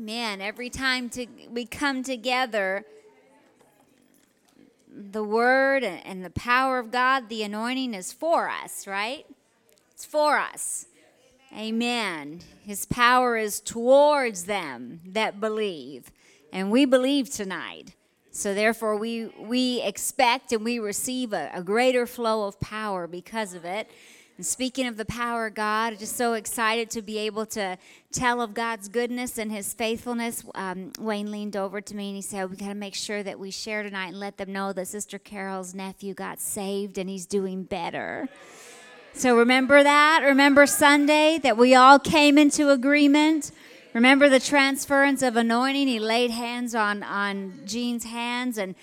Amen. Every time we come together, the Word and the power of God, the anointing is for us, right? It's for us. Amen. His power is towards them that believe. And we believe tonight. So therefore, we expect and we receive a greater flow of power because of it. And speaking of the power of God, I'm just so excited to be able to tell of God's goodness and His faithfulness. Wayne leaned over to me and he said, we got to make sure that we share tonight and let them know that Sister Carol's nephew got saved and he's doing better. So remember that. Remember Sunday that we all came into agreement. Remember the transference of anointing. He laid hands on Gene's hands, and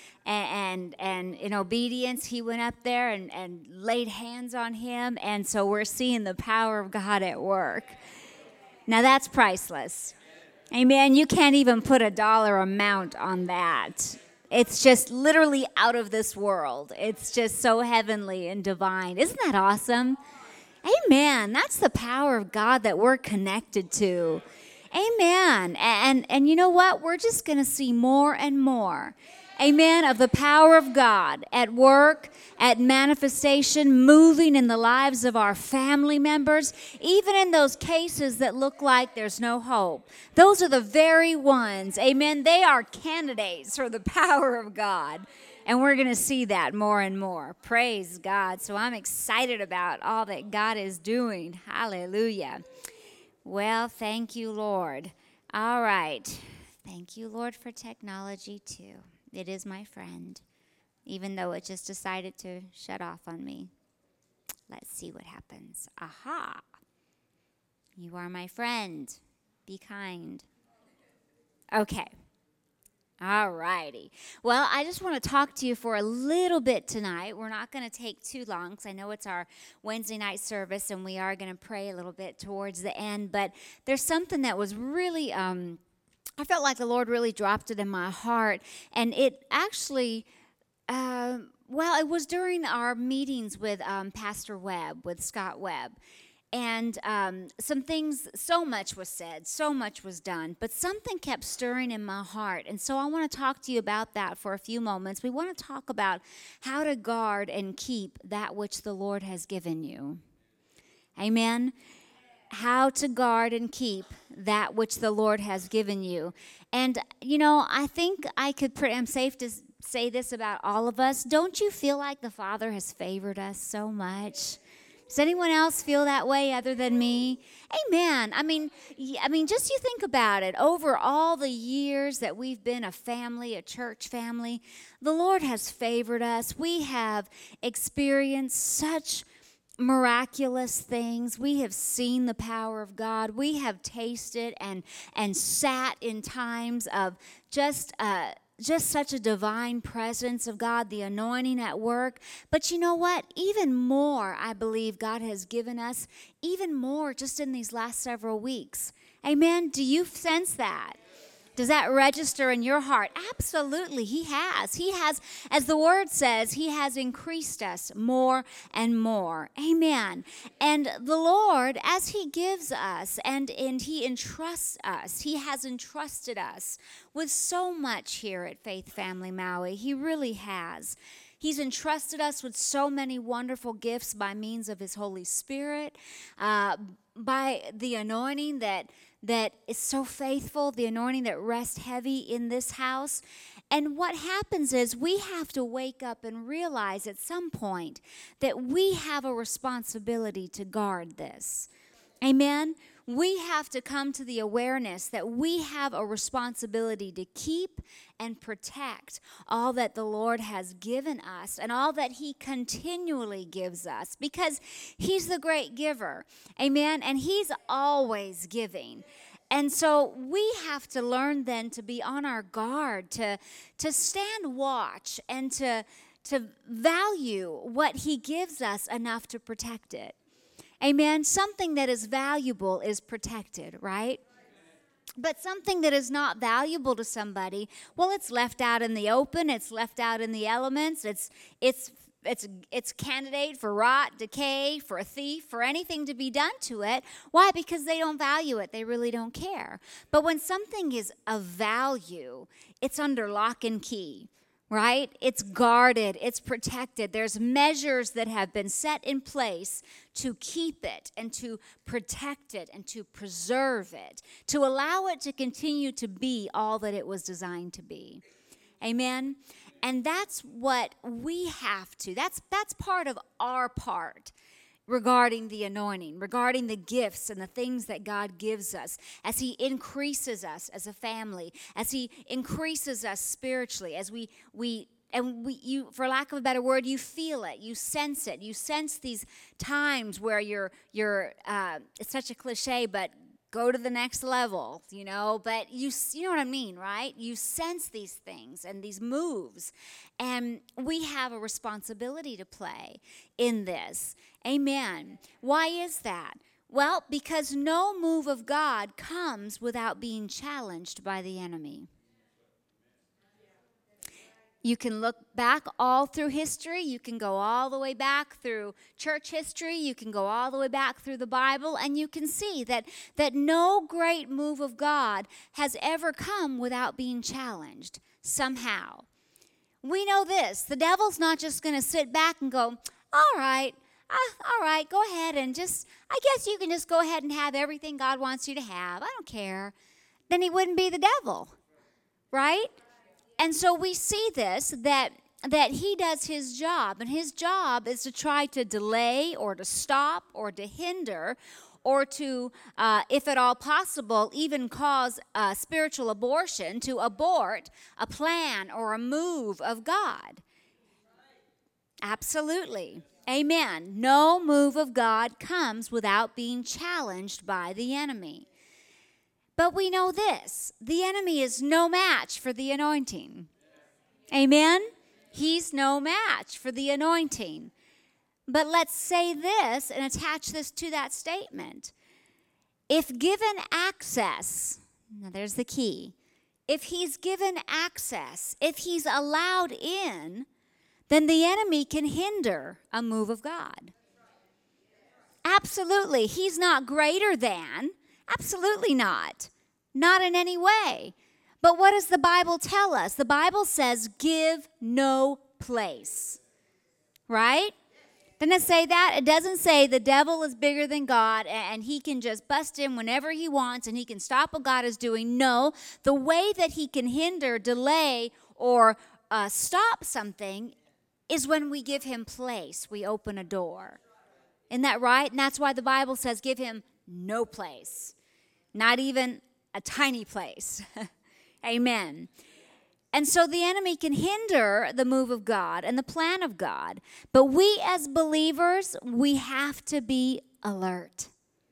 in obedience, he went up there and laid hands on him. And so we're seeing the power of God at work. Now that's priceless. Amen. You can't even put a dollar amount on that. It's just literally out of this world. It's just so heavenly and divine. Isn't that awesome? Amen. That's the power of God that we're connected to. Amen. And you know what? We're just going to see more and more. Amen. Of the power of God at work, at manifestation, moving in the lives of our family members, even in those cases that look like there's no hope. Those are the very ones. Amen. They are candidates for the power of God. And we're going to see that more and more. Praise God. So I'm excited about all that God is doing. Hallelujah. Well, thank you, Lord. All right. Thank you, Lord, for technology, too. It is my friend, even though it just decided to shut off on me. Let's see what happens. Aha. You are my friend. Be kind. Okay. All righty. Well, I just want to talk to you for a little bit tonight. We're not going to take too long because I know it's our Wednesday night service and we are going to pray a little bit towards the end. But there's something that was really, I felt like the Lord really dropped it in my heart. And it actually, it was during our meetings with Pastor Webb, with Scott Webb. And some things, so much was said, so much was done, but something kept stirring in my heart. And so I want to talk to you about that for a few moments. We want to talk about how to guard and keep that which the Lord has given you. Amen? How to guard and keep that which the Lord has given you. And, you know, I think I'm safe to say this about all of us. Don't you feel like the Father has favored us so much? Does anyone else feel that way other than me? Amen. I mean, just you think about it. Over all the years that we've been a family, a church family, the Lord has favored us. We have experienced such miraculous things. We have seen the power of God. We have tasted and sat in times of just such a divine presence of God, the anointing at work. But you know what? Even more, I believe God has given us, even more just in these last several weeks. Amen? Do you sense that? Does that register in your heart? Absolutely, He has. He has, as the Word says, He has increased us more and more. Amen. And the Lord, as He gives us and He entrusts us, He has entrusted us with so much here at Faith Family Maui. He really has. He's entrusted us with so many wonderful gifts by means of His Holy Spirit, by the anointing that is so faithful, the anointing that rests heavy in this house. And what happens is we have to wake up and realize at some point that we have a responsibility to guard this. Amen? We have to come to the awareness that we have a responsibility to keep and protect all that the Lord has given us and all that He continually gives us, because He's the great giver. Amen? And He's always giving. And so we have to learn then to be on our guard, to stand watch and to value what He gives us enough to protect it. Amen. Something that is valuable is protected, right? But something that is not valuable to somebody, well, it's left out in the open. It's left out in the elements. It's it's candidate for rot, decay, for a thief, for anything to be done to it. Why? Because they don't value it. They really don't care. But when something is of value, it's under lock and key, right? It's guarded. It's protected. There's measures that have been set in place to keep it and to protect it and to preserve it, to allow it to continue to be all that it was designed to be. Amen? And that's what we have to. That's part of our part regarding the anointing, regarding the gifts and the things that God gives us as He increases us as a family, as He increases us spiritually, as we you, for lack of a better word, you feel it, you sense it, you sense these times where you're it's such a cliche, but go to the next level, but you know what I mean, right? You sense these things and these moves, and we have a responsibility to play in this. Amen. Why is that? Well, because no move of God comes without being challenged by the enemy. You can look back all through history. You can go all the way back through church history. You can go all the way back through the Bible, and you can see that no great move of God has ever come without being challenged somehow. We know this. The devil's not just going to sit back and go, all right, go ahead and I guess you can just go ahead and have everything God wants you to have. I don't care. Then he wouldn't be the devil, right? And so we see this, that he does his job, and his job is to try to delay or to stop or to hinder or to, if at all possible, even cause spiritual abortion, to abort a plan or a move of God. Absolutely. Amen. No move of God comes without being challenged by the enemy. But we know this, the enemy is no match for the anointing. Amen? He's no match for the anointing. But let's say this and attach this to that statement. If given access, now there's the key. If he's given access, if he's allowed in, then the enemy can hinder a move of God. Absolutely. He's not greater than. Absolutely not. Not in any way. But what does the Bible tell us? The Bible says, give no place. Right? Doesn't it say that? It doesn't say the devil is bigger than God and he can just bust in whenever he wants and he can stop what God is doing. No. The way that he can hinder, delay, or stop something is when we give him place. We open a door. Isn't that right? And that's why the Bible says give him no place. Not even a tiny place. Amen. And so the enemy can hinder the move of God and the plan of God. But we as believers, we have to be alert.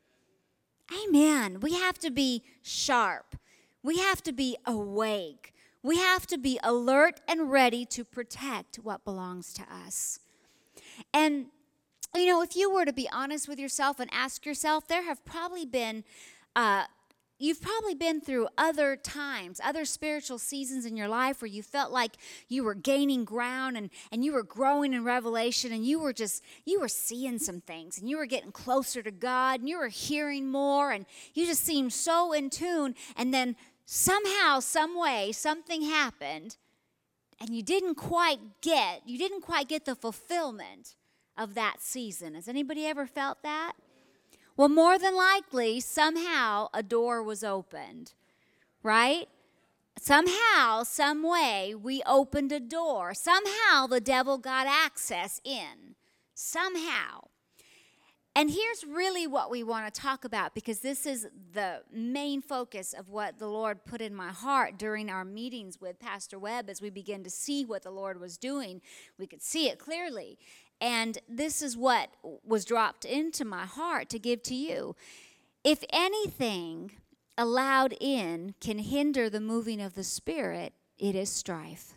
Amen. We have to be sharp. We have to be awake. We have to be alert and ready to protect what belongs to us. And if you were to be honest with yourself and ask yourself, there have probably been, you've probably been through other times, other spiritual seasons in your life where you felt like you were gaining ground and you were growing in revelation and you were seeing some things and you were getting closer to God and you were hearing more and you just seemed so in tune, and then somehow, some way, something happened and you didn't quite get the fulfillment of that season. Has anybody ever felt that? Well, more than likely, somehow a door was opened, right? Somehow, some way, we opened a door. Somehow the devil got access in. Somehow. And here's really what we want to talk about, because this is the main focus of what the Lord put in my heart during our meetings with Pastor Webb as we begin to see what the Lord was doing. We could see it clearly. And this is what was dropped into my heart to give to you. If anything allowed in can hinder the moving of the Spirit, it is strife.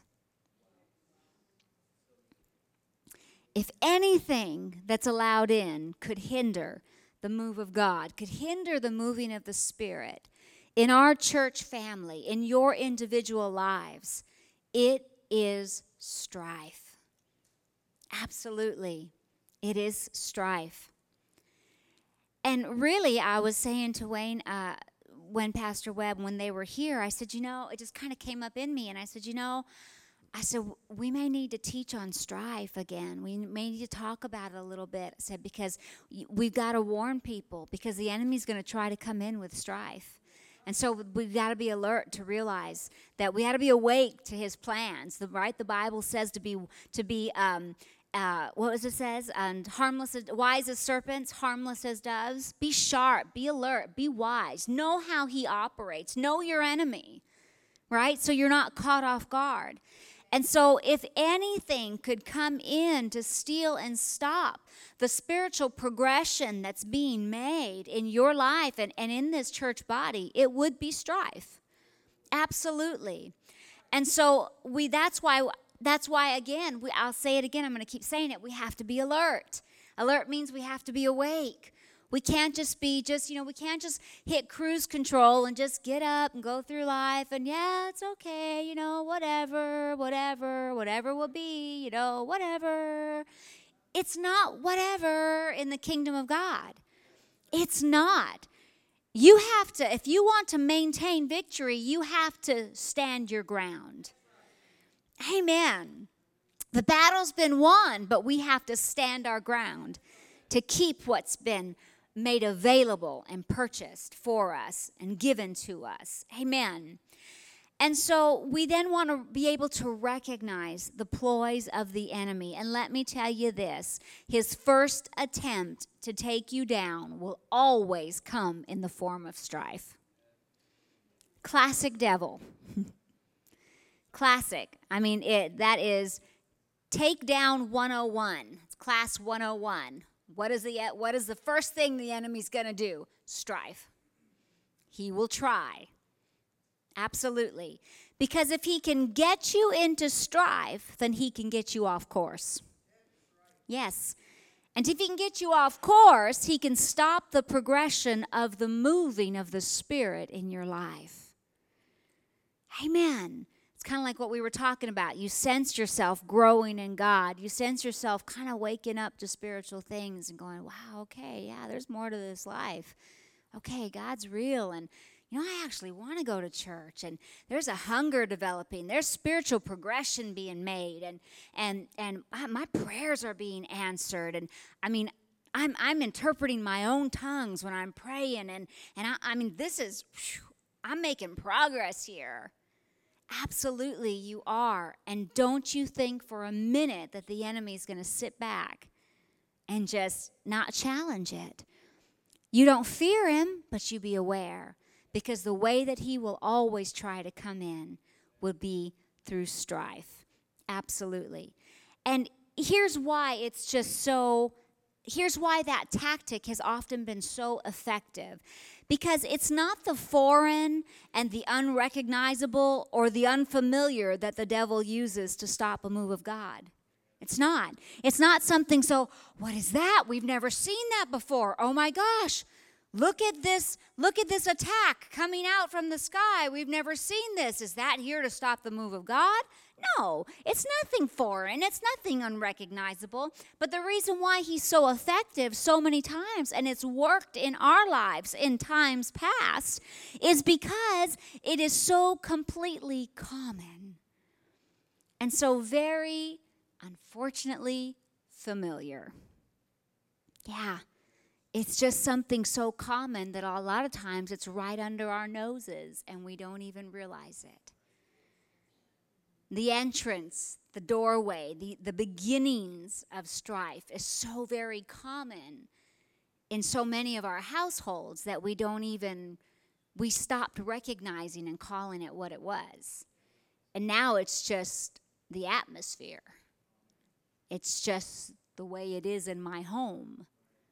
If anything that's allowed in could hinder the move of God, could hinder the moving of the Spirit in our church family, in your individual lives, it is strife. Absolutely. It is strife. And really, I was saying to Wayne, when Pastor Webb, when they were here, I said, it just kind of came up in me. And I said, we may need to teach on strife again. We may need to talk about it a little bit. I said, because we've got to warn people, because the enemy's going to try to come in with strife. And so we've got to be alert to realize that we got to be awake to his plans. Right? The Bible says to be what does it says? And wise as serpents, harmless as doves. Be sharp, be alert, be wise. Know how he operates. Know your enemy, right? So you're not caught off guard. And so if anything could come in to steal and stop the spiritual progression that's being made in your life and in this church body, it would be strife. Absolutely. And so that's why, again, I'll say it again. I'm going to keep saying it. We have to be alert. Alert means we have to be awake. We can't just we can't just hit cruise control and just get up and go through life and, yeah, it's okay, whatever will be, whatever. It's not whatever in the kingdom of God. It's not. You have to, if you want to maintain victory, you have to stand your ground. Amen. The battle's been won, but we have to stand our ground to keep what's been made available and purchased for us and given to us. Amen. And so we then want to be able to recognize the ploys of the enemy. And let me tell you this, his first attempt to take you down will always come in the form of strife. Classic devil. Classic. That is takedown 101. It's class 101. What is the first thing the enemy's going to do? Strife. He will try. Absolutely. Because if he can get you into strife, then he can get you off course. Yes. And if he can get you off course, he can stop the progression of the moving of the Spirit in your life. Amen. Kind of like what we were talking about. You sense yourself growing in God. You sense yourself kind of waking up to spiritual things and going, wow, okay, yeah, there's more to this life. Okay, God's real. And, I actually want to go to church. And there's a hunger developing. There's spiritual progression being made. And my prayers are being answered. And, I'm interpreting my own tongues when I'm praying. And I'm making progress here. Absolutely, you are. And don't you think for a minute that the enemy is going to sit back and just not challenge it. You don't fear him, but you be aware. Because the way that he will always try to come in will be through strife. Absolutely. And here's why that tactic has often been so effective. Because it's not the foreign and the unrecognizable or the unfamiliar that the devil uses to stop a move of God. It's not. It's not something so, what is that? We've never seen that before. Oh my gosh. Look at this attack coming out from the sky. We've never seen this. Is that here to stop the move of God? No, it's nothing foreign. It's nothing unrecognizable. But the reason why he's so effective so many times, and it's worked in our lives in times past, is because it is so completely common and so very, unfortunately, familiar. Yeah. It's just something so common that a lot of times it's right under our noses and we don't even realize it. The entrance, the doorway, the beginnings of strife is so very common in so many of our households that we stopped recognizing and calling it what it was. And now it's just the atmosphere. It's just the way it is in my home.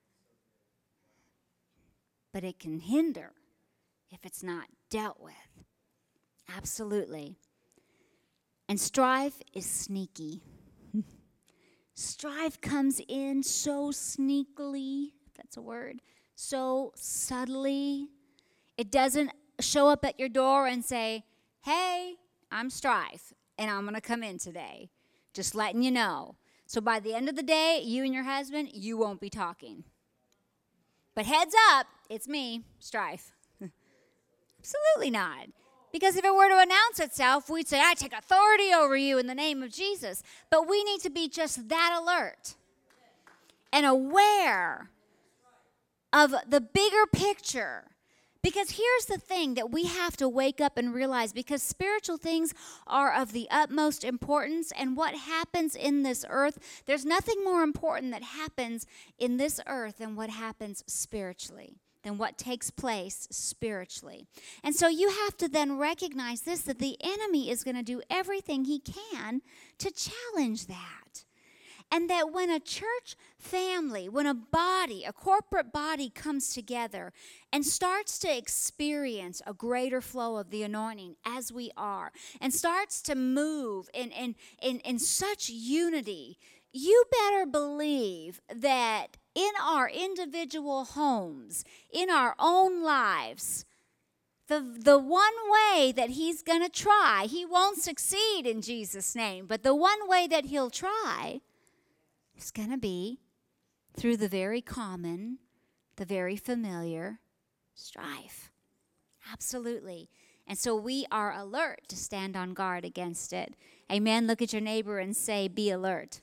But it can hinder if it's not dealt with. Absolutely. And strife is sneaky. Strife comes in so sneakily, if that's a word, so subtly. It doesn't show up at your door and say, hey, I'm strife, and I'm going to come in today. Just letting you know. So by the end of the day, you and your husband, you won't be talking. But heads up, it's me, strife. Absolutely not. Because if it were to announce itself, we'd say, I take authority over you in the name of Jesus. But we need to be just that alert and aware of the bigger picture. Because here's the thing that we have to wake up and realize, because spiritual things are of the utmost importance, and what happens in this earth, there's nothing more important that happens in this earth than what happens spiritually, than what takes place spiritually. And so you have to then recognize this, that the enemy is going to do everything he can to challenge that. And that when a church family, when a body, a corporate body comes together and starts to experience a greater flow of the anointing as we are, and starts to move in such unity, you better believe that in our individual homes, in our own lives, the one way that he's going to try, he won't succeed in Jesus' name, but the one way that he'll try is going to be through the very common, the very familiar strife. Absolutely. And so we are alert to stand on guard against it. Amen. Look at your neighbor and say, be alert.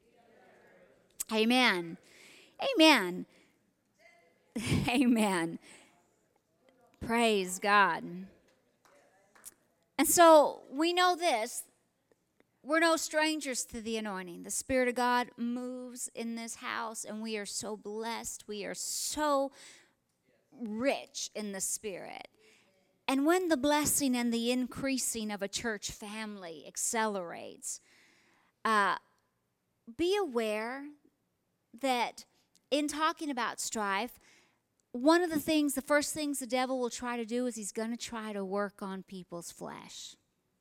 Amen. Amen. Amen. Praise God. And so we know this. We're no strangers to the anointing. The Spirit of God moves in this house, and we are so blessed. We are so rich in the Spirit. And when the blessing and the increasing of a church family accelerates, be aware that in talking about strife, one of the first things the devil will try to do is he's going to try to work on people's flesh.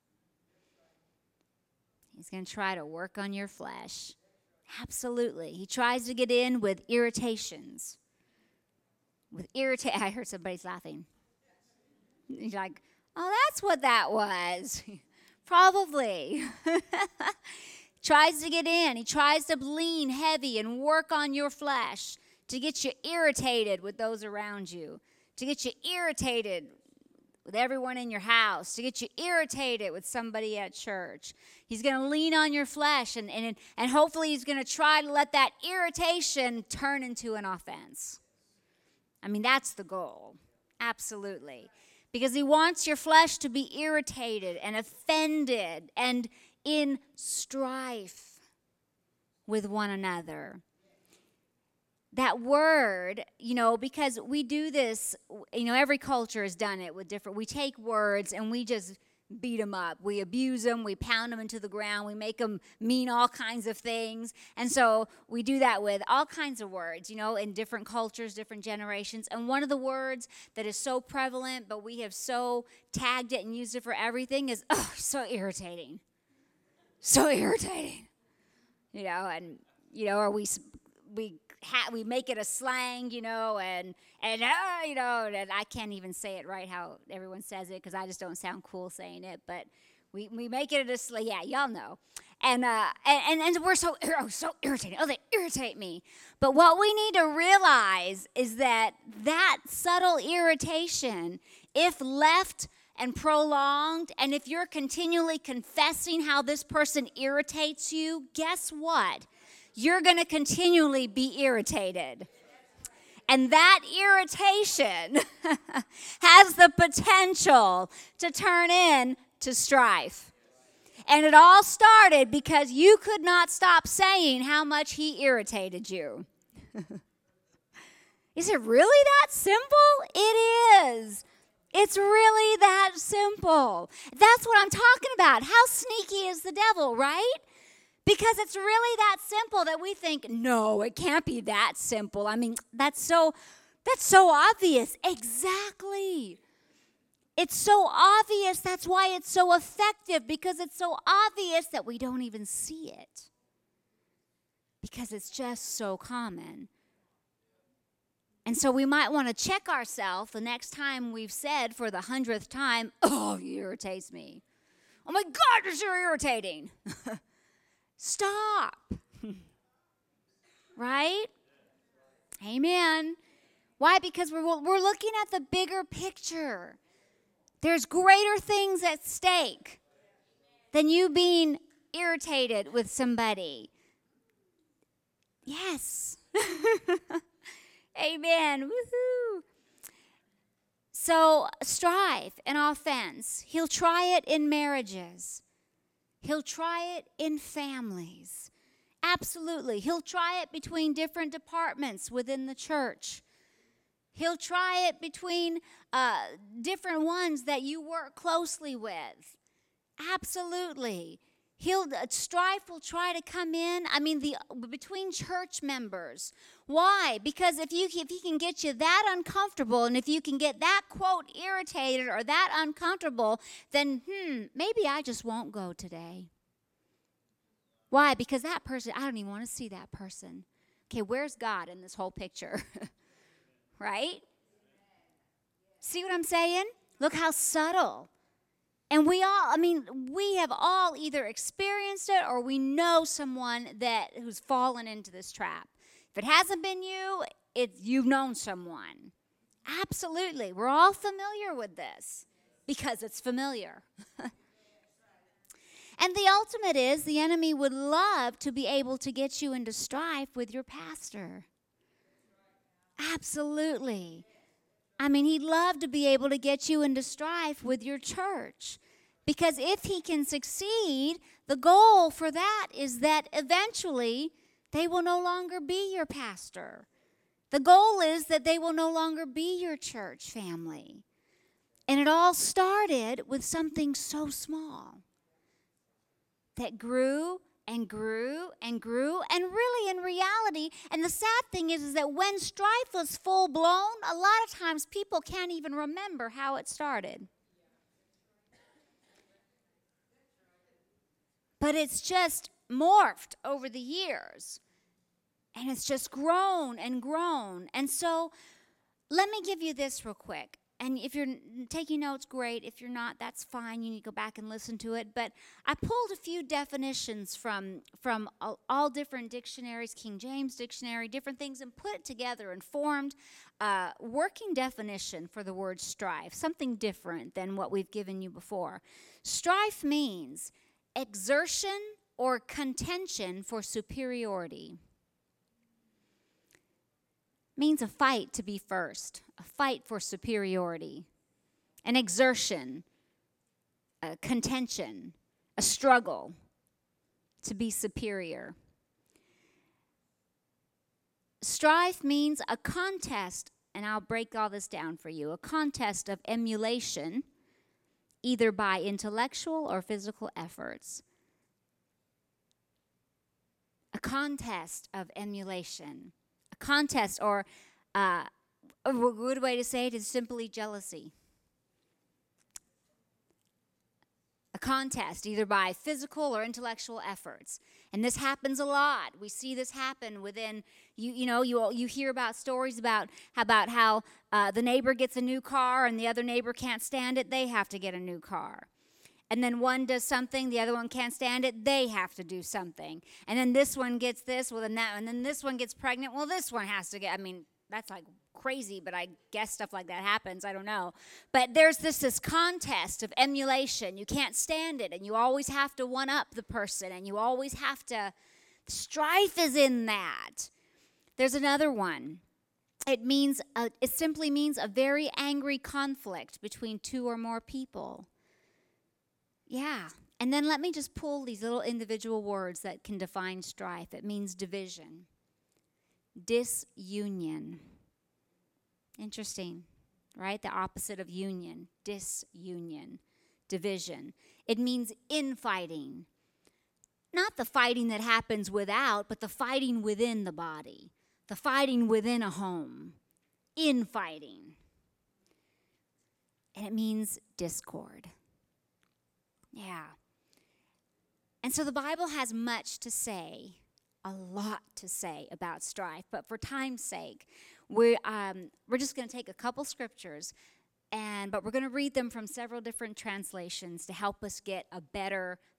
He's going to try to work on your flesh. Absolutely. He tries to get in with irritations. I heard somebody's laughing. He's like, oh, that's what that was. Probably. Tries to get in. He tries to lean heavy and work on your flesh to get you irritated with those around you, to get you irritated with everyone in your house, to get you irritated with somebody at church. He's going to lean on your flesh, and hopefully he's going to try to let that irritation turn into an offense. I mean, that's the goal. Absolutely. Because he wants your flesh to be irritated and offended and in strife with one another. That word, because we do this, every culture has done it with different, we take words and we just beat them up. We abuse them, we pound them into the ground, we make them mean all kinds of things. And so we do that with all kinds of words, in different cultures, different generations. And one of the words that is so prevalent, but we have so tagged it and used it for everything is, so irritating. So irritating. Or we make it a slang, and I can't even say it right how everyone says it because I just don't sound cool saying it. But we make it a slang. Yeah, y'all know. And we're so irritating. Oh, they irritate me. But what we need to realize is that subtle irritation, if left and prolonged, and if you're continually confessing how this person irritates you, guess what? You're going to continually be irritated. And that irritation has the potential to turn into strife. And it all started because you could not stop saying how much he irritated you. Is it really that simple? It is. It's really that simple. That's what I'm talking about. How sneaky is the devil, right? Because it's really that simple that we think, no, it can't be that simple. I mean, that's so obvious. Exactly. It's so obvious. That's why it's so effective, because it's so obvious that we don't even see it. Because it's just so common. And so we might want to check ourselves the next time we've said for the 100th time, oh, he irritates me. Oh my God, you're so irritating. Stop. Right? Amen. Why? Because we're looking at the bigger picture. There's greater things at stake than you being irritated with somebody. Yes. Amen. Woohoo. So, strife and offense. He'll try it in marriages. He'll try it in families. Absolutely. He'll try it between different departments within the church. He'll try it between different ones that you work closely with. Absolutely. Strife will try to come in, between church members. Why? Because if he can get you that uncomfortable, and if you can get that, quote, irritated or that uncomfortable, then, maybe I just won't go today. Why? Because that person, I don't even want to see that person. Okay, where's God in this whole picture? Right? See what I'm saying? Look how subtle. And we have all either experienced it or we know someone who's fallen into this trap. If it hasn't been you, you've known someone. Absolutely. We're all familiar with this because it's familiar. And the ultimate is the enemy would love to be able to get you into strife with your pastor. Absolutely. He'd love to be able to get you into strife with your church. Because if he can succeed, the goal for that is that eventually they will no longer be your pastor. The goal is that they will no longer be your church family. And it all started with something so small that grew and grew and grew, and really in reality, and the sad thing is that when strife was full blown, a lot of times people can't even remember how it started. But it's just morphed over the years, and it's just grown and grown. And so let me give you this real quick. And if you're taking notes, great. If you're not, that's fine. You need to go back and listen to it. But I pulled a few definitions from all different dictionaries, King James Dictionary, different things, and put it together and formed a working definition for the word strife, something different than what we've given you before. Strife means exertion or contention for superiority. Means a fight to be first, a fight for superiority, an exertion, a contention, a struggle to be superior. Strife means a contest, and I'll break all this down for you, a contest of emulation, either by intellectual or physical efforts. A contest of emulation. Contest, or a good way to say it is simply jealousy. A contest, either by physical or intellectual efforts. And this happens a lot. We see this happen within, you hear about stories about how the neighbor gets a new car and the other neighbor can't stand it, they have to get a new car. And then one does something, the other one can't stand it, they have to do something. And then this one gets this, and then this one gets pregnant, this one has to get, that's like crazy, but I guess stuff like that happens, I don't know. But there's this contest of emulation. You can't stand it, and you always have to one-up the person, and you always have to, strife is in that. There's another one. It simply means a very angry conflict between two or more people. Yeah, and then let me just pull these little individual words that can define strife. It means division, disunion. Interesting, right? The opposite of union, disunion, division. It means infighting. Not the fighting that happens without, but the fighting within the body, the fighting within a home, infighting. And it means discord. Yeah. And so the Bible has much to say, a lot to say about strife. But for time's sake, we're just going to take a couple scriptures, but we're going to read them from several different translations to help us get a better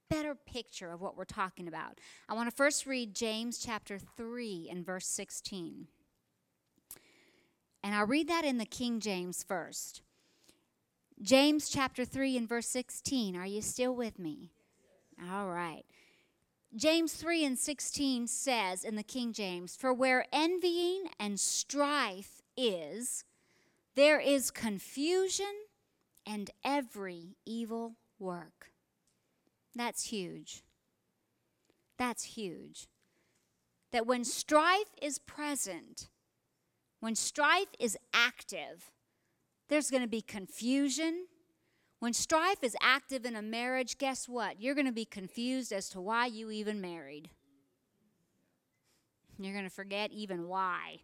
better picture of what we're talking about. I want to first read James chapter 3 and verse 16. And I'll read that in the King James first. James chapter 3 and verse 16. Are you still with me? All right. James 3 and 16 says in the King James, "For where envying and strife is, there is confusion and every evil work." That's huge. That's huge. That when strife is present, when strife is active, there's going to be confusion. When strife is active in a marriage, guess what? You're going to be confused as to why you even married. You're going to forget even why.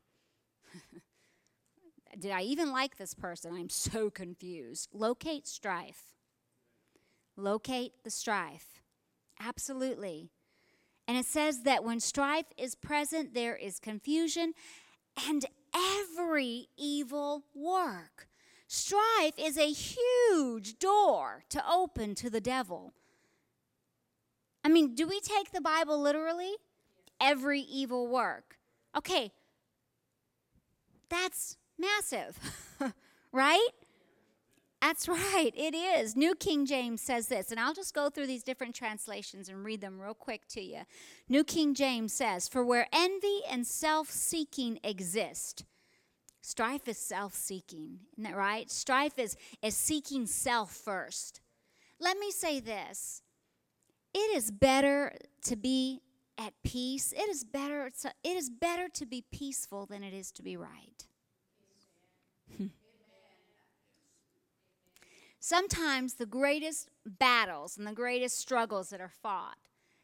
Did I even like this person? I'm so confused. Locate strife. Locate the strife. Absolutely. And it says that when strife is present, there is confusion and every evil work. Strife is a huge door to open to the devil. I mean, do we take the Bible literally? Every evil work. Okay, that's massive, right? That's right, it is. New King James says this, and I'll just go through these different translations and read them real quick to you. New King James says, "For where envy and self-seeking exist," strife is self-seeking, isn't that right? Strife is seeking self first. Let me say this. It is better to be at peace. It is better to be peaceful than it is to be right. Sometimes the greatest battles and the greatest struggles that are fought,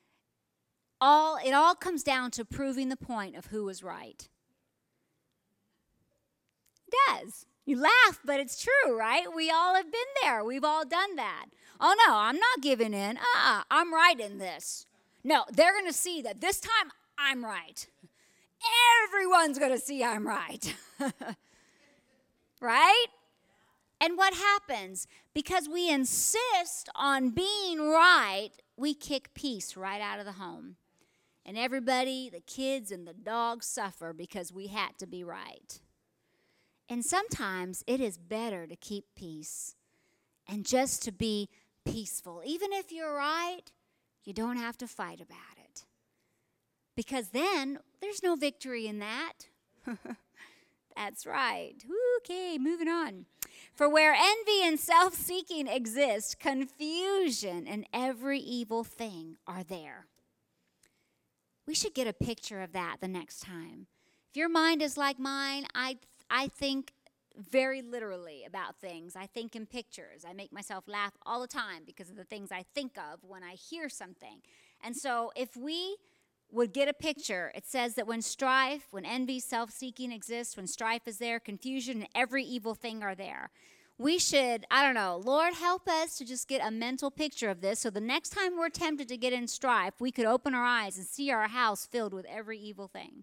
it all comes down to proving the point of who was right. It does. You laugh, but it's true, right? We all have been there. We've all done that. Oh, no, I'm not giving in. I'm right in this. No, they're going to see that this time I'm right. Everyone's going to see I'm right. Right? And what happens? Because we insist on being right, we kick peace right out of the home. And everybody, the kids and the dogs, suffer because we had to be right. And sometimes it is better to keep peace and just to be peaceful. Even if you're right, you don't have to fight about it. Because then there's no victory in that. That's right. Okay, moving on. "For where envy and self-seeking exist, confusion and every evil thing are there." We should get a picture of that the next time. If your mind is like mine, I think very literally about things. I think in pictures. I make myself laugh all the time because of the things I think of when I hear something. And so if we would get a picture, it says that when strife, when envy, self-seeking exists, when strife is there, confusion, and every evil thing are there. We should, Lord, help us to just get a mental picture of this so the next time we're tempted to get in strife, we could open our eyes and see our house filled with every evil thing.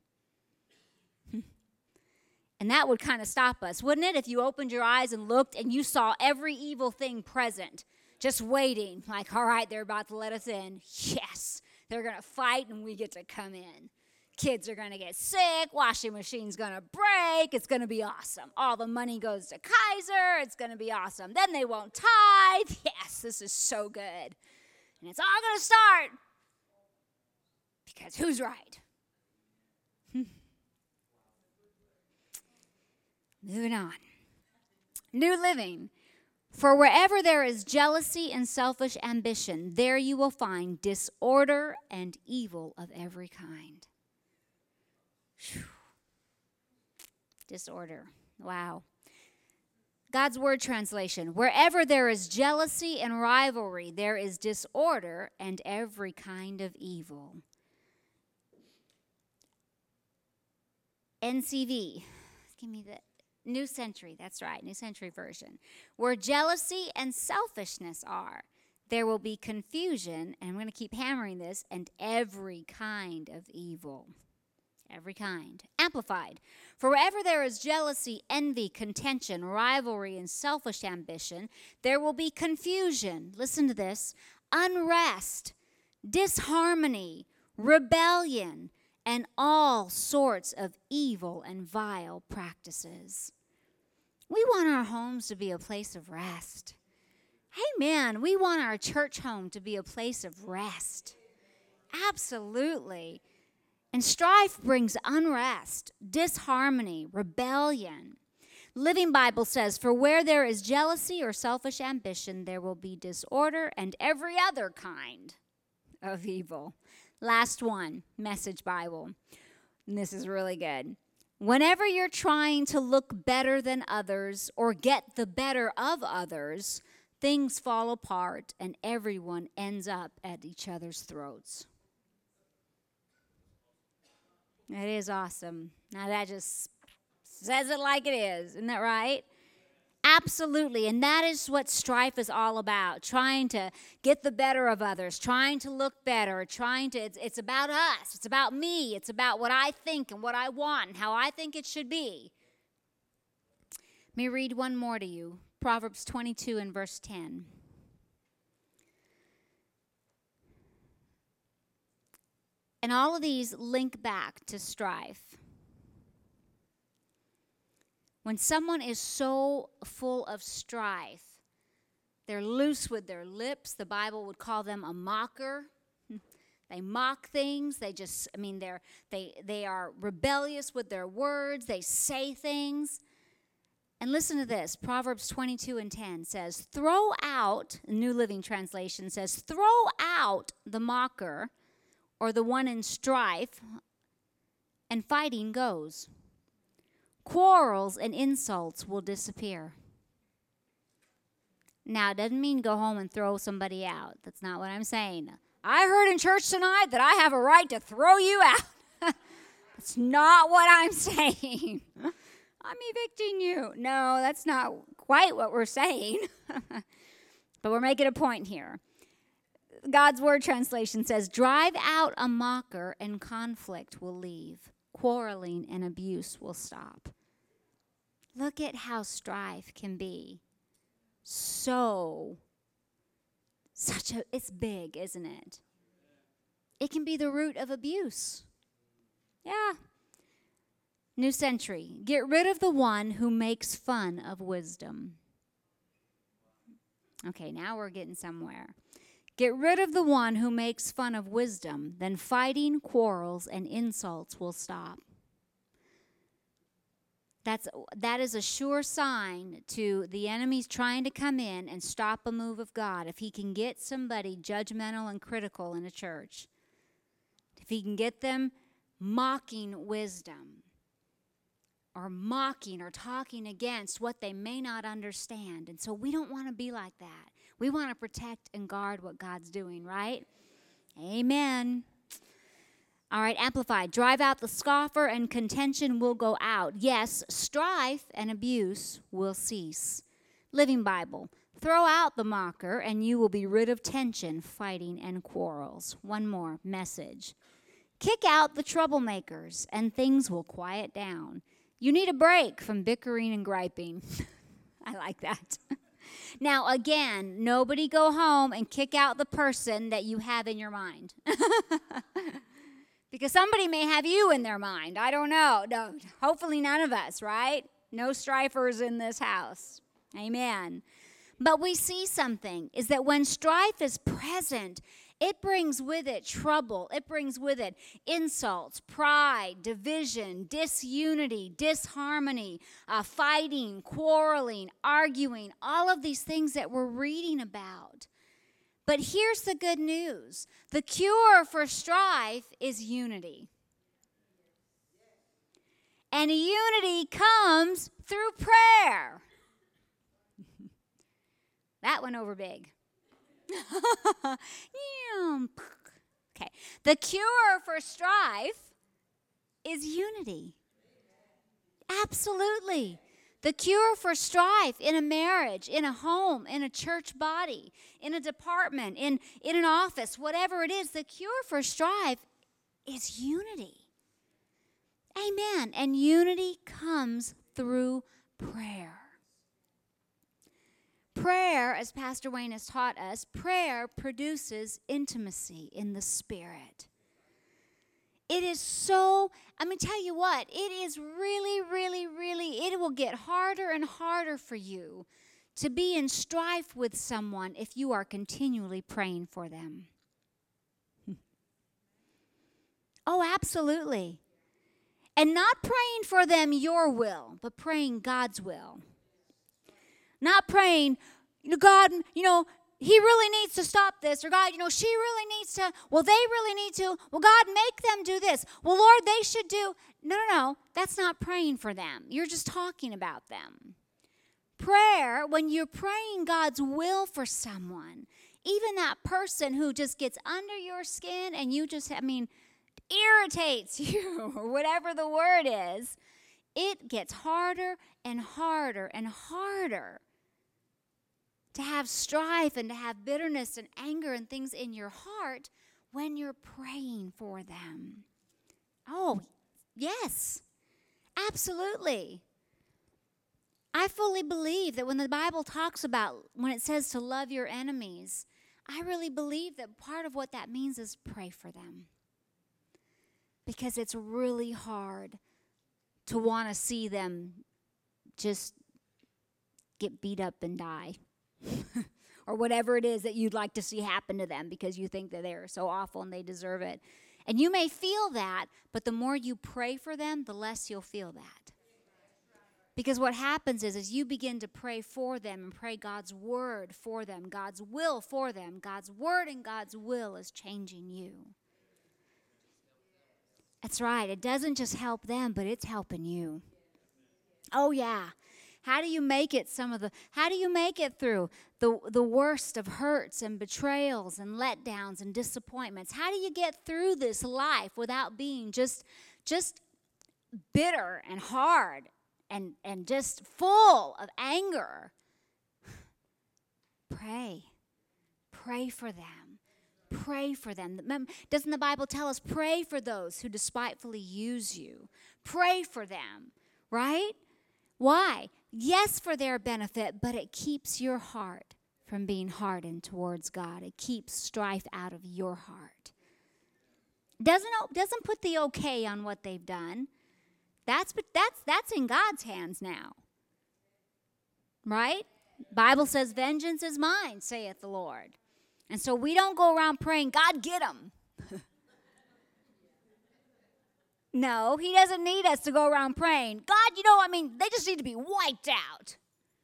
And that would kind of stop us, wouldn't it? If you opened your eyes and looked and you saw every evil thing present, just waiting, like, all right, they're about to let us in. Yes, they're going to fight and we get to come in. Kids are going to get sick. Washing machine's going to break. It's going to be awesome. All the money goes to Kaiser. It's going to be awesome. Then they won't tithe. Yes, this is so good. And it's all going to start because who's right? Moving on. New Living. "For wherever there is jealousy and selfish ambition, there you will find disorder and evil of every kind." Whew. Disorder. Wow. God's Word translation. "Wherever there is jealousy and rivalry, there is disorder and every kind of evil." NCV. Give me the New Century, that's right, New Century Version. "Where jealousy and selfishness are, there will be confusion," and I'm going to keep hammering this, "and every kind of evil." Every kind. Amplified. "For wherever there is jealousy, envy, contention, rivalry, and selfish ambition, there will be confusion." Listen to this. "Unrest disharmony, rebellion, and all sorts of evil and vile practices. We want our homes to be a place of rest. Amen. We want our church home to be a place of rest. Absolutely. And strife brings unrest, disharmony, rebellion. Living Bible says, "For where there is jealousy or selfish ambition, there will be disorder and every other kind of evil." Last one, Message Bible. And this is really good. Whenever you're trying to look better than others or get the better of others, things fall apart and everyone ends up at each other's throats. That is awesome. Now that just says it like it is. Isn't that right? Absolutely. And that is what strife is all about. Trying to get the better of others. Trying to look better. It's about us. It's about me. It's about what I think and what I want and how I think it should be. Let me read one more to you. Proverbs 22 and verse 10. And all of these link back to strife. When someone is so full of strife, they're loose with their lips. The Bible would call them a mocker. They mock things. They are rebellious with their words. They say things. And listen to this. Proverbs 22 and 10 says, "Throw out," New Living Translation says, "Throw out the mocker," or the one in strife, "and fighting goes. Quarrels and insults will disappear." Now, it doesn't mean go home and throw somebody out. That's not what I'm saying. I heard in church tonight that I have a right to throw you out. That's not what I'm saying. I'm evicting you. No, that's not quite what we're saying. But we're making a point here. God's Word translation says, "Drive out a mocker and conflict will leave. Quarreling and abuse will stop." Look at how strife can be it's big, isn't it? It can be the root of abuse. Yeah. New Century, "Get rid of the one who makes fun of wisdom." Okay, now we're getting somewhere. "Get rid of the one who makes fun of wisdom, then fighting, quarrels, and insults will stop." That is a sure sign to the enemy's trying to come in and stop a move of God. If he can get somebody judgmental and critical in a church, if he can get them mocking wisdom, or mocking or talking against what they may not understand. And so we don't want to be like that. We want to protect and guard what God's doing, right? Amen. All right, Amplified. "Drive out the scoffer and contention will go out. Yes, strife and abuse will cease." Living Bible. "Throw out the mocker and you will be rid of tension, fighting, and quarrels." One more, Message. "Kick out the troublemakers and things will quiet down. You need a break from bickering and griping." I like that. Now, again, nobody go home and kick out the person that you have in your mind. Because somebody may have you in their mind. I don't know. No, hopefully none of us, right? No strifers in this house. Amen. But we see something, is that when strife is present, it brings with it trouble. It brings with it insults, pride, division, disunity, disharmony, fighting, quarreling, arguing, all of these things that we're reading about. But here's the good news. The cure for strife is unity. And unity comes through prayer. That went over big. Okay. The cure for strife is unity. Absolutely. The cure for strife in a marriage, in a home, in a church body, in a department, in an office, whatever it is, the cure for strife is unity. Amen. And unity comes through prayer. Prayer, as Pastor Wayne has taught us, prayer produces intimacy in the Spirit. It is so, I'm going to tell you what, it is really, really, really, it will get harder and harder for you to be in strife with someone if you are continually praying for them. Oh, absolutely. And not praying for them your will, but praying God's will. Not praying, God, he really needs to stop this. Or God, she really needs to. Well, they really need to. Well, God, make them do this. Well, Lord, they should do. No. That's not praying for them. You're just talking about them. Prayer, when you're praying God's will for someone, even that person who just gets under your skin and you just, irritates you, or whatever the word is, it gets harder and harder and harder to have strife and to have bitterness and anger and things in your heart when you're praying for them. Oh, yes, absolutely. I fully believe that when the Bible talks about, when it says to love your enemies, I really believe that part of what that means is pray for them. Because it's really hard to want to see them just get beat up and die. Or whatever it is that you'd like to see happen to them because you think that they're so awful and they deserve it. And you may feel that, but the more you pray for them, the less you'll feel that. Because what happens is you begin to pray for them and pray God's word for them, God's will for them. God's word and God's will is changing you. That's right. It doesn't just help them, but it's helping you. Oh, yeah. How do you make it through the worst of hurts and betrayals and letdowns and disappointments? How do you get through this life without being just bitter and hard and just full of anger? Pray. Pray for them. Pray for them. Doesn't the Bible tell us, pray for those who despitefully use you? Pray for them, right? Why? Yes, for their benefit, but it keeps your heart from being hardened towards God. It keeps strife out of your heart. Doesn't put the okay on what they've done. That's in God's hands now. Right? Bible says, vengeance is mine, saith the Lord. And so we don't go around praying, God, get them. No, he doesn't need us to go around praying, God, they just need to be wiped out.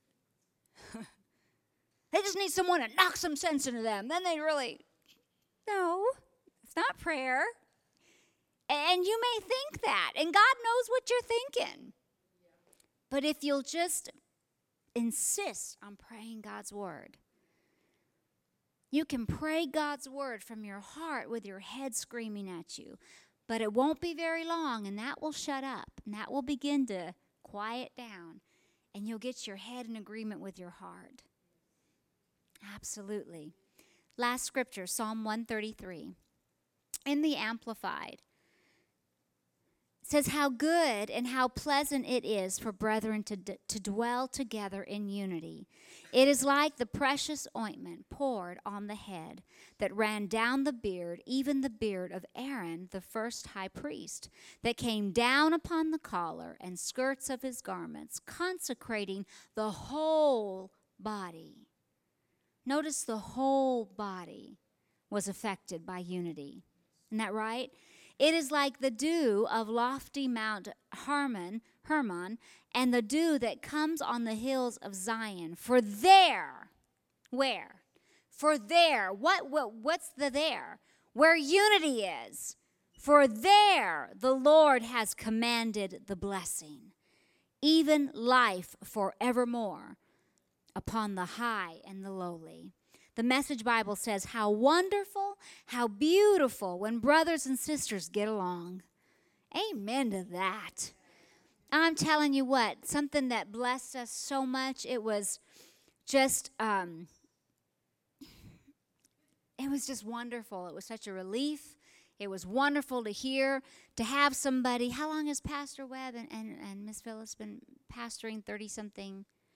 They just need someone to knock some sense into them. Then they really, no, it's not prayer. And you may think that, and God knows what you're thinking. But if you'll just insist on praying God's word, you can pray God's word from your heart with your head screaming at you. But it won't be very long, and that will shut up, and that will begin to quiet down, and you'll get your head in agreement with your heart. Absolutely. Last scripture, Psalm 133. In the Amplified, it says, how good and how pleasant it is for brethren to dwell together in unity. It is like the precious ointment poured on the head that ran down the beard, even the beard of Aaron, the first high priest, that came down upon the collar and skirts of his garments, consecrating the whole body. Notice the whole body was affected by unity. Isn't that right? It is like the dew of lofty Mount Hermon, and the dew that comes on the hills of Zion. For there, where? For there, what's the there? Where unity is. For there the Lord has commanded the blessing, even life forevermore, upon the high and the lowly. The Message Bible says, how wonderful, how beautiful when brothers and sisters get along. Amen to that. I'm telling you what, something that blessed us so much, it was just wonderful. It was such a relief. It was wonderful to hear, to have somebody. How long has Pastor Webb and Miss Phyllis been pastoring? 30-something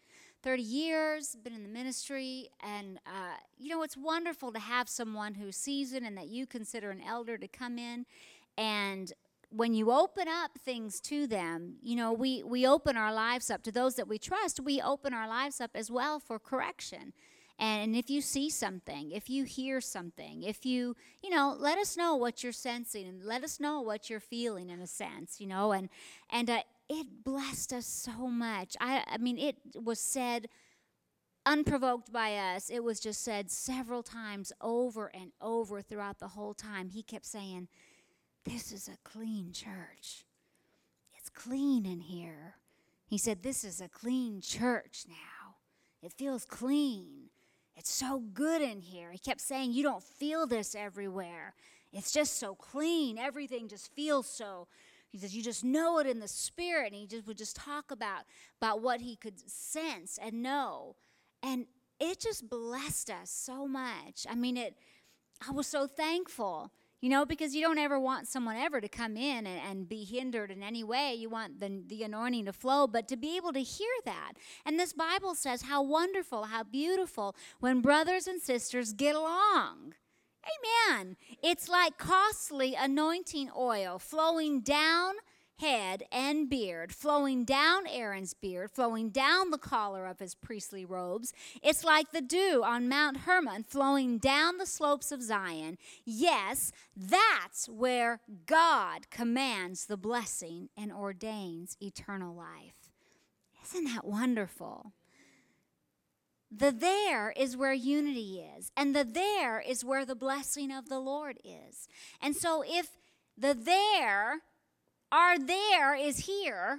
30 years, been in the ministry, and, it's wonderful to have someone who's seasoned and that you consider an elder to come in. And when you open up things to them, we open our lives up to those that we trust. We open our lives up as well for correction. And if you see something, if you hear something, if you let us know what you're sensing and let us know what you're feeling in a sense, and it blessed us so much. I mean, it was said unprovoked by us. It was just said several times over and over throughout the whole time. He kept saying, "This is a clean church. It's clean in here." He said, "This is a clean church now. It feels clean. It's so good in here." He kept saying, "You don't feel this everywhere. It's just so clean. Everything just feels so." He says, "You just know it in the spirit." And he would just talk about what he could sense and know. And it just blessed us so much. I mean, I was so thankful, because you don't ever want someone ever to come in and be hindered in any way. You want the anointing to flow, but to be able to hear that. And this Bible says how wonderful, how beautiful when brothers and sisters get along. Amen. It's like costly anointing oil flowing down head and beard, flowing down Aaron's beard, flowing down the collar of his priestly robes. It's like the dew on Mount Hermon flowing down the slopes of Zion. Yes, that's where God commands the blessing and ordains eternal life. Isn't that wonderful? The there is where unity is, and the there is where the blessing of the Lord is. And so if the there, our there is here,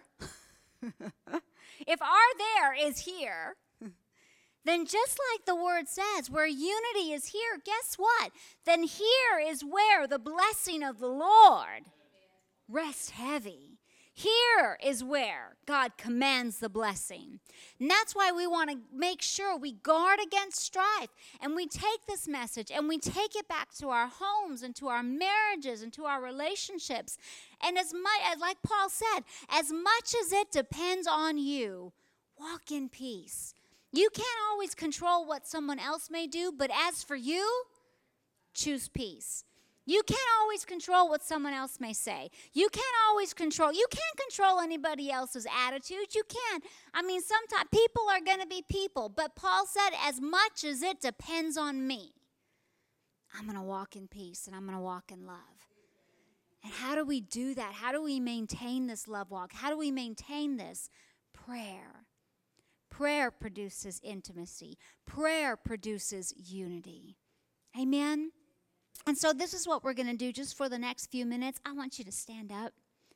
if our there is here, then just like the word says, where unity is here, guess what? Then here is where the blessing of the Lord rests heavy. Here is where God commands the blessing. And that's why we want to make sure we guard against strife. And we take this message and we take it back to our homes and to our marriages and to our relationships. And as much, like Paul said, as much as it depends on you, walk in peace. You can't always control what someone else may do, but as for you, choose peace. You can't always control what someone else may say. You can't control anybody else's attitude. You can't. I mean, sometimes people are going to be people. But Paul said, as much as it depends on me, I'm going to walk in peace and I'm going to walk in love. And how do we do that? How do we maintain this love walk? How do we maintain this? Prayer. Prayer produces intimacy. Prayer produces unity. Amen? And so this is what we're going to do just for the next few minutes. I want you to stand up.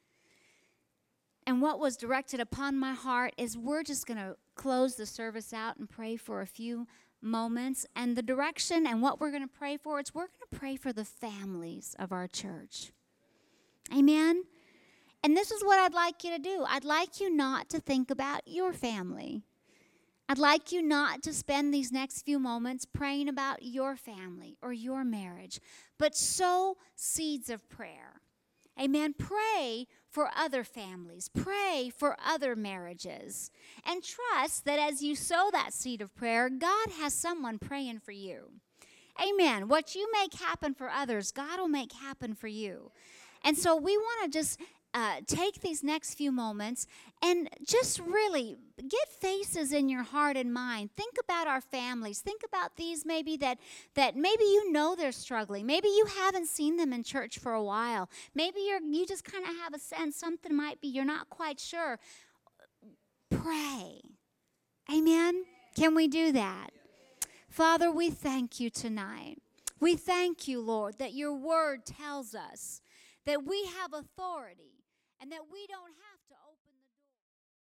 And what was directed upon my heart is we're just going to close the service out and pray for a few moments. And the direction and what we're going to pray for is we're going to pray for the families of our church. Amen? And this is what I'd like you to do. I'd like you not to think about your family. I'd like you not to spend these next few moments praying about your family or your marriage, but sow seeds of prayer. Amen. Pray for other families. Pray for other marriages. And trust that as you sow that seed of prayer, God has someone praying for you. Amen. What you make happen for others, God will make happen for you. And so we want to just take these next few moments and just really get faces in your heart and mind. Think about our families. Think about these maybe that maybe you know they're struggling. Maybe you haven't seen them in church for a while. Maybe you just kind of have a sense something might be, you're not quite sure. Pray. Amen? Can we do that? Father, we thank you tonight. We thank you, Lord, that your word tells us that we have authority and that we don't have to open the